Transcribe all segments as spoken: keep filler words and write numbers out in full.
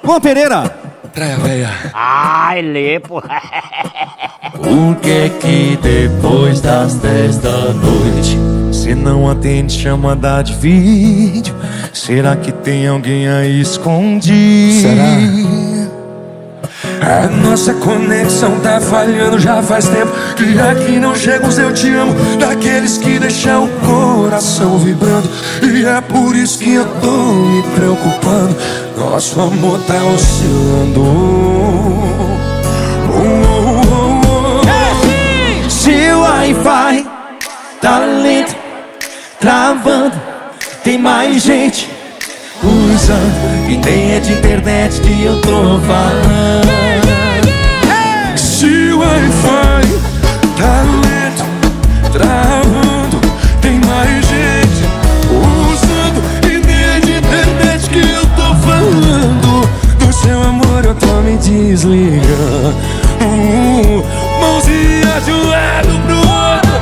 Luan Pereira. Praia Véia. Ai, lepo. Por que que depois das dez da noite cê não atende chamada de vídeo? Será que tem alguém aí escondido? Será? A nossa conexão tá falhando já faz tempo, que aqui não chega os eu te amo daqueles que deixam o coração vibrando. E é por isso que eu tô me preocupando. Nosso amor tá oscilando. Oh, oh, oh, oh. Seu Wi-Fi tá lento, travando, tem mais gente usando, e nem é de internet que eu tô falando. Se o Wi-Fi tá lento, travando, tem mais gente usando, e nem é de internet que eu tô falando. Do seu amor eu tô me desligando. uh, Mãozinha de um lado pro outro.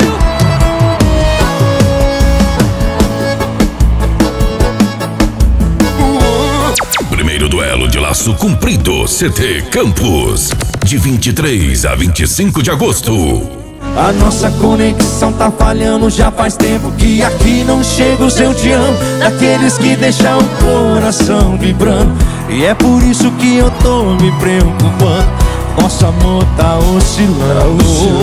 Primeiro duelo de laço comprido, C T Campos, de vinte e três a vinte e cinco de agosto. A nossa conexão tá falhando já faz tempo, que aqui não chega o seu te amo daqueles que deixam o coração vibrando. E é por isso que eu tô me preocupando. Nosso amor tá oscilando.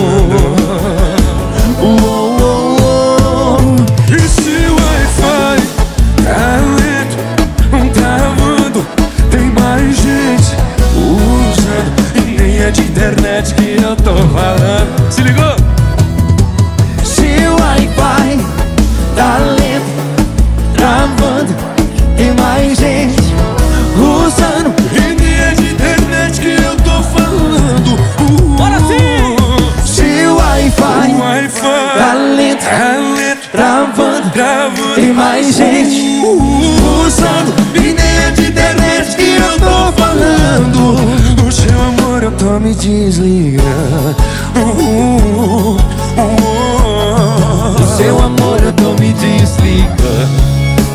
Oh, oh, oh. E se o Wi-Fi tá lento, travando, tem mais gente usando, e nem é de internet que eu tô falando. Se ligou? Se o Wi-Fi tá lento, travando, tem mais gente usando, e nem é de internet que eu tô falando. uh, Bora sim! Se o Wi-Fi O Wi-Fi tá lento, tá lento, travando, travando, tem mais gente usando, e nem é de internet que eu tô falando. Do seu amor eu tô me desligando. uh, uh, uh, do seu amor eu tô me desligando.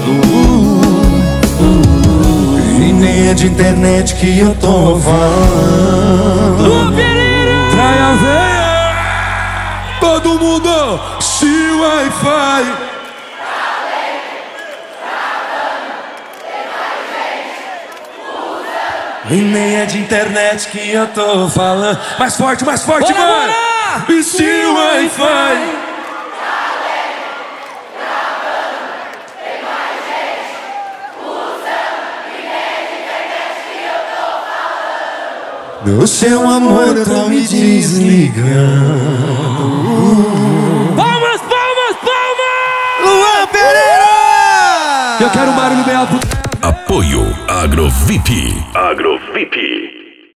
Uh, uh, E nem é de internet que eu tô falando. Luan Pereira. Praia Véia. Todo mundo. Se o Wi-Fi e nem é de internet que eu tô falando. Mais forte, mais forte, Bora, mano. bora! E se o Wi-Fi do seu amor eu tô me desligando. Palmas, palmas, palmas! Luan Pereira. Eu quero um barulho bem alto. Apoio Agrovip. Agrovip.